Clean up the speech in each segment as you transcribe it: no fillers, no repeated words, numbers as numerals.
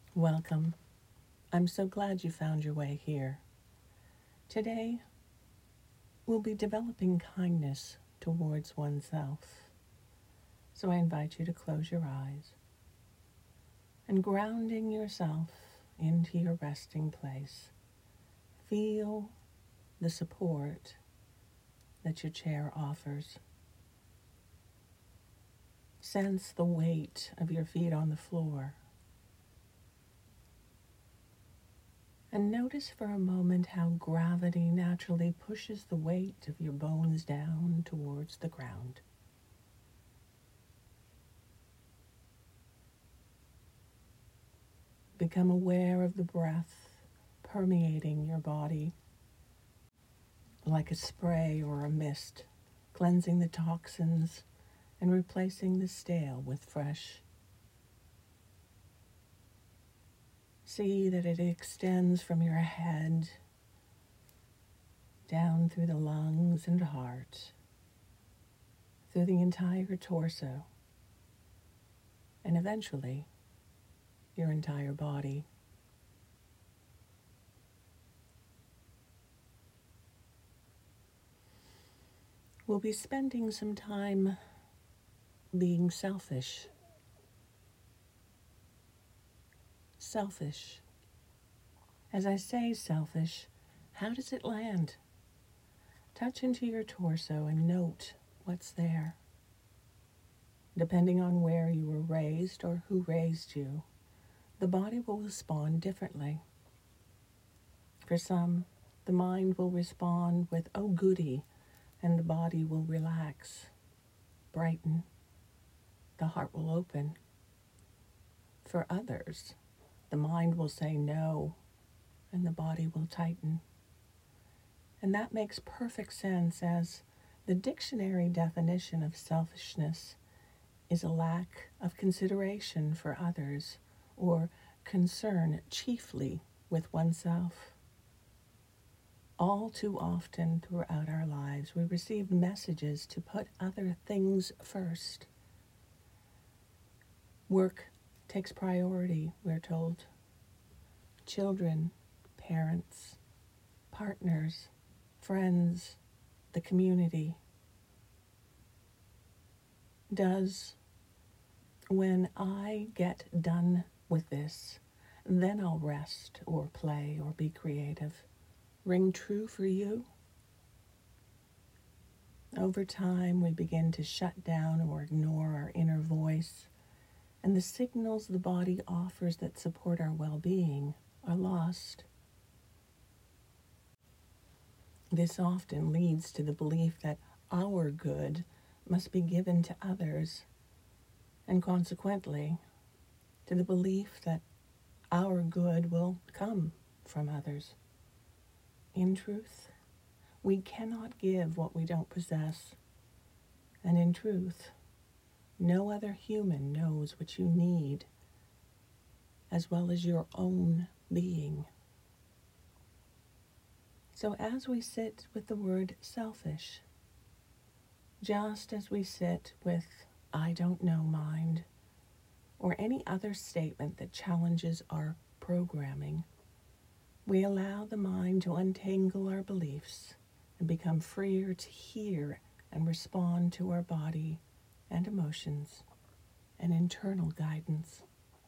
Welcome. I'm so glad you found your way here. Today, we'll be developing kindness towards oneself. So I invite you to close your eyes and grounding yourself into your resting place. Feel the support that your chair offers. Sense the weight of your feet on the floor. And notice for a moment how gravity naturally pushes the weight of your bones down towards the ground. Become aware of the breath permeating your body like a spray or a mist, cleansing the toxins and replacing the stale with fresh. See that it extends from your head down through the lungs and heart, through the entire torso, and eventually your entire body. We'll be spending some time being selfish. Selfish. As I say selfish, how does it land? Touch into your torso and note what's there. Depending on where you were raised or who raised you, the body will respond differently. For some, the mind will respond with, oh goody, and the body will relax, brighten, the heart will open. For others, the mind will say no, and the body will tighten. And that makes perfect sense, as the dictionary definition of selfishness is a lack of consideration for others, or concern chiefly with oneself. All too often throughout our lives, we receive messages to put other things first. Work takes priority, we're told. Children, parents, partners, friends, the community. Does, when I get done with this, then I'll rest or play or be creative, ring true for you? Over time, we begin to shut down or ignore our inner voice, and the signals the body offers that support our well-being are lost. This often leads to the belief that our good must be given to others, and consequently, to the belief that our good will come from others. In truth, we cannot give what we don't possess, and in truth, no other human knows what you need, as well as your own being. So as we sit with the word selfish, just as we sit with I don't know mind, or any other statement that challenges our programming, we allow the mind to untangle our beliefs and become freer to hear and respond to our body and emotions and internal guidance.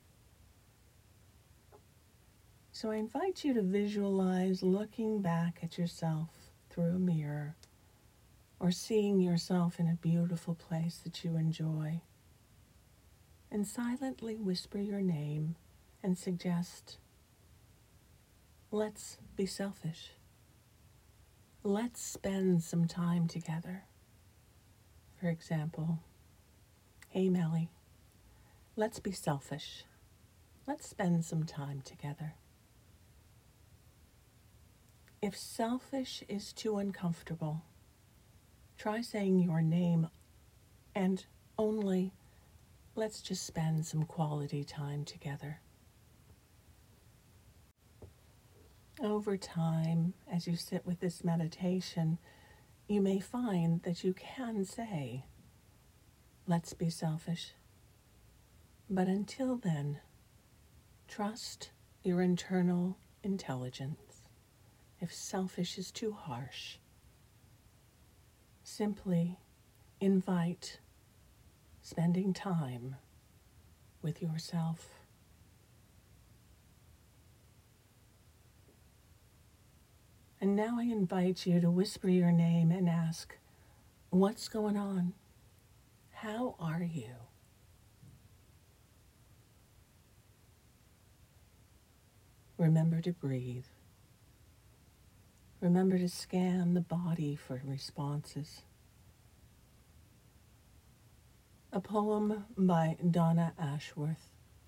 So I invite you to visualize looking back at yourself through a mirror, or seeing yourself in a beautiful place that you enjoy, and silently whisper your name and suggest, let's be selfish. Let's spend some time together. For example, hey Melly, let's be selfish. Let's spend some time together. If selfish is too uncomfortable, try saying your name and only let's just spend some quality time together. Over time, as you sit with this meditation, you may find that you can say, let's be selfish. But until then, Trust your internal intelligence. If selfish is too harsh, simply invite spending time with yourself. And now I invite you to whisper your name and ask, what's going on? How are you? Remember to breathe. Remember to scan the body for responses. A poem by Donna Ashworth.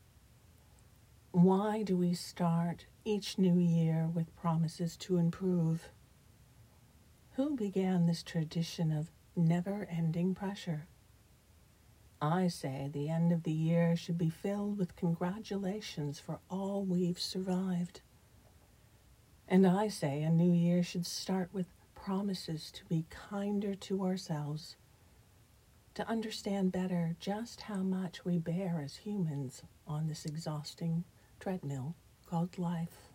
Why do we start each new year with promises to improve? Who began this tradition of never-ending pressure? I say the end of the year should be filled with congratulations for all we've survived. And I say a new year should start with promises to be kinder to ourselves, to understand better just how much we bear as humans on this exhausting treadmill called life.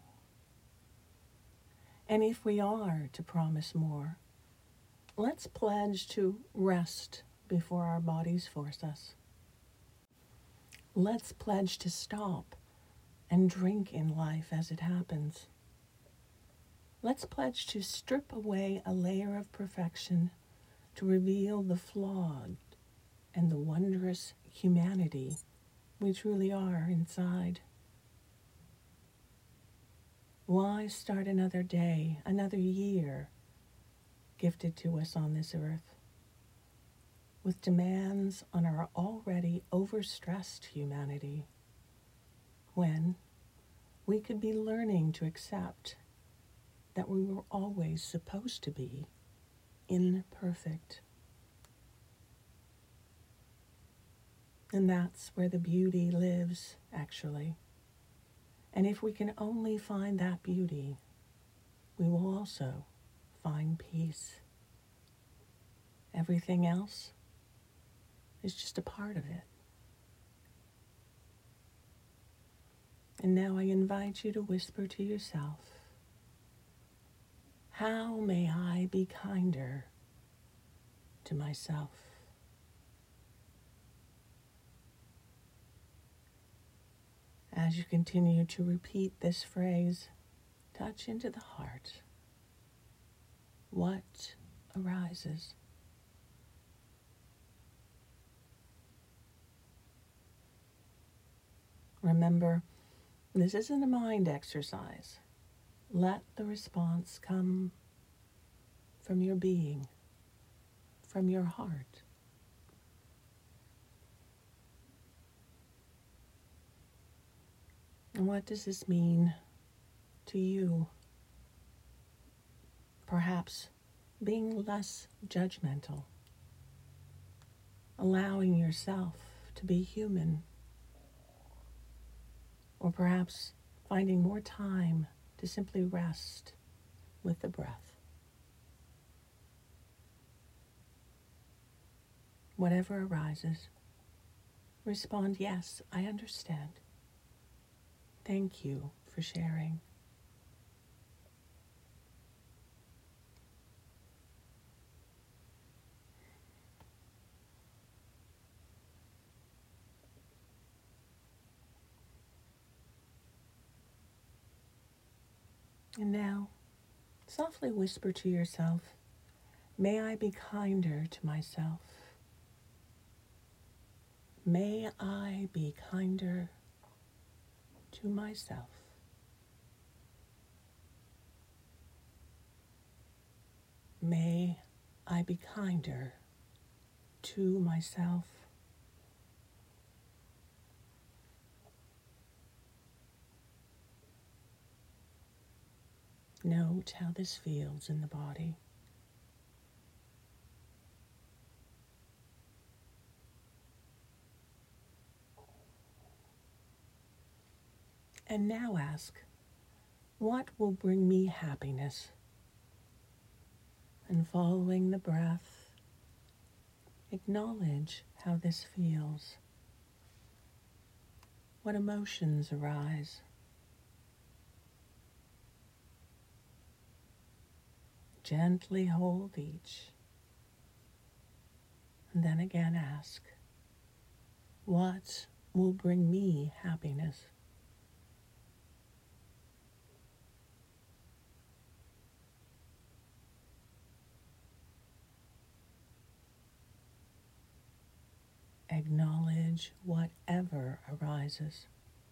And if we are to promise more, let's pledge to rest before our bodies force us. Let's pledge to stop and drink in life as it happens. Let's pledge to strip away a layer of perfection to reveal the flawed and the wondrous humanity we truly are inside. Why start another day, another year gifted to us on this earth, with demands on our already overstressed humanity, when we could be learning to accept that we were always supposed to be imperfect? And that's where the beauty lives, actually. And if we can only find that beauty, we will also find peace. Everything else is just a part of it. And now I invite you to whisper to yourself, how may I be kinder to myself? As you continue to repeat this phrase, touch into the heart. What arises? Remember, this isn't a mind exercise. Let the response come from your being, from your heart. And what does this mean to you? Perhaps being less judgmental, allowing yourself to be human, or perhaps finding more time to simply rest with the breath. Whatever arises, respond, yes, I understand. Thank you for sharing. And now, softly whisper to yourself, may I be kinder to myself. May I be kinder to myself. May I be kinder to myself. Note how this feels in the body. And now ask, what will bring me happiness? And following the breath, acknowledge how this feels. what emotions arise. Gently hold each, and then again ask, what will bring me happiness? Acknowledge whatever arises.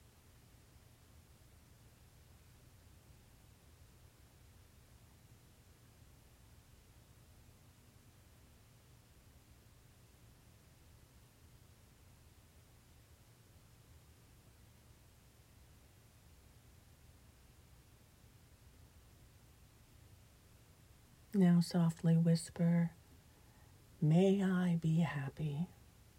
Now softly whisper, may I be happy.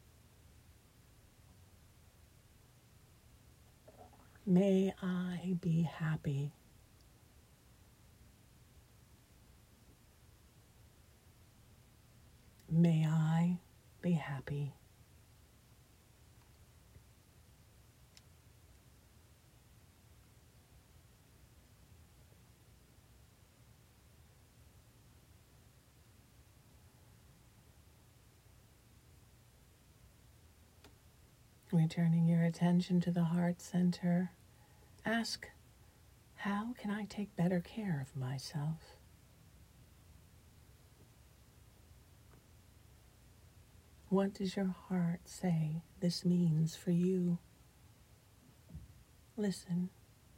May I be happy. May I be happy. Returning your attention to the heart center, ask, how can I take better care of myself? What does your heart say this means for you? Listen.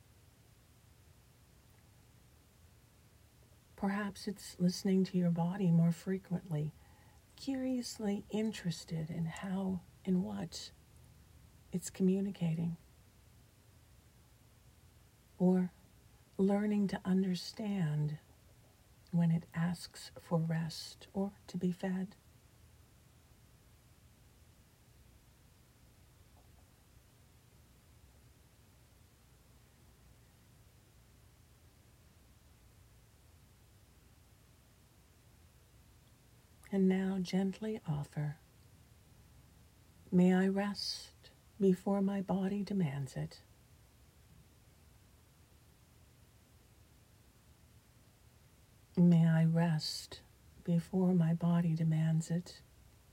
Perhaps it's listening to your body more frequently, curiously interested in how and what it's communicating, or learning to understand when it asks for rest or to be fed. And now gently offer, may I rest before my body demands it. May I rest before my body demands it.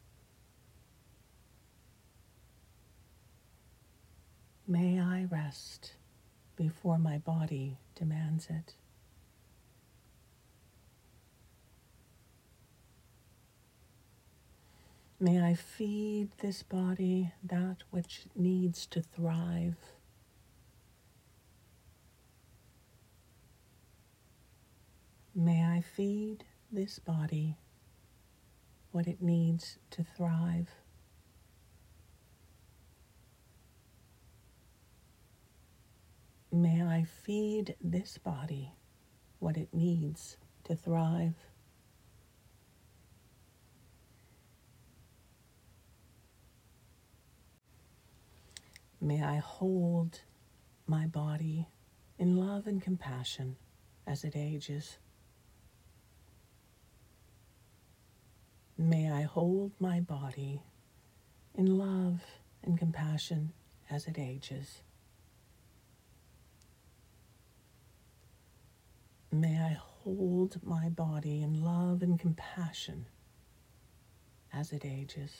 May I rest before my body demands it. May I feed this body that which needs to thrive. May I feed this body what it needs to thrive. May I feed this body what it needs to thrive. May I hold my body in love and compassion as it ages. May I hold my body in love and compassion as it ages. May I hold my body in love and compassion as it ages.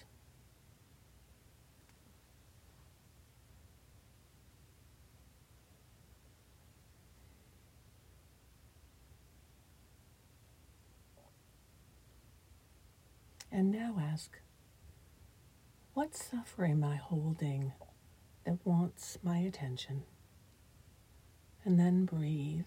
And now ask, what suffering am I holding that wants my attention? And then breathe.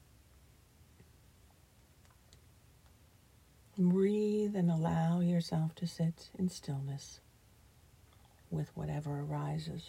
Breathe and allow yourself to sit in stillness with whatever arises.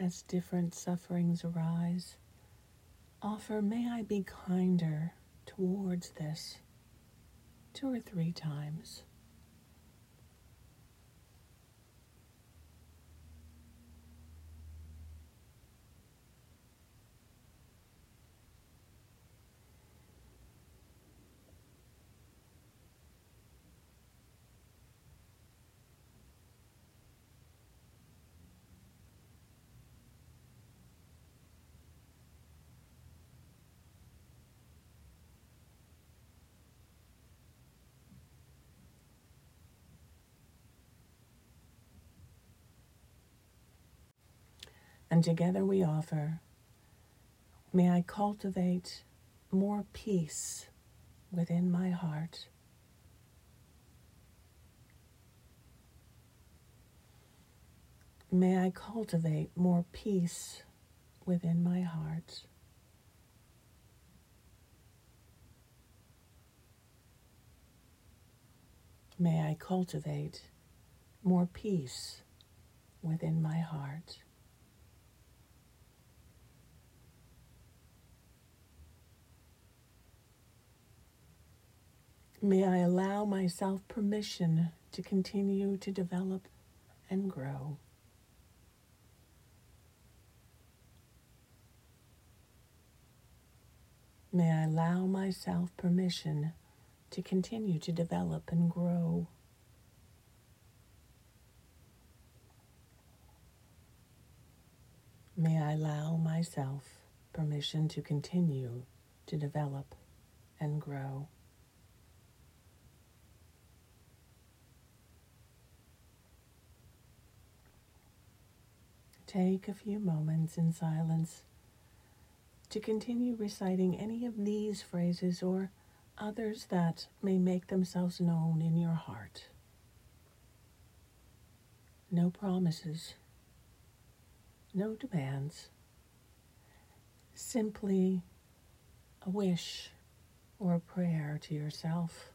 as different sufferings arise, offer, may I be kinder towards this 2 or 3 times. And together we offer, may I cultivate more peace within my heart. May I cultivate more peace within my heart. May I cultivate more peace within my heart. May I allow myself permission to continue to develop and grow. May I allow myself permission to continue to develop and grow. May I allow myself permission to continue to develop and grow. Take a few moments in silence to continue reciting any of these phrases or others that may make themselves known in your heart. No promises, no demands, simply a wish or a prayer to yourself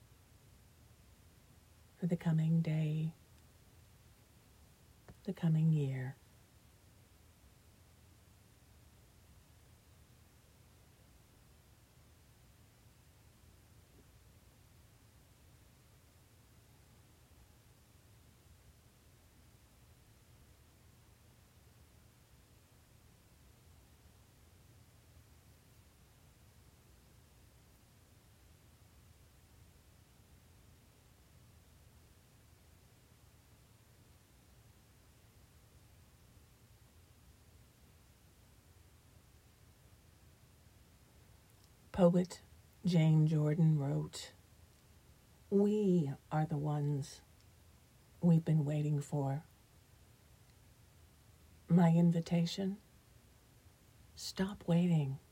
for the coming day, the coming year. Poet Jane Jordan wrote, "We are the ones we've been waiting for." My invitation, stop waiting.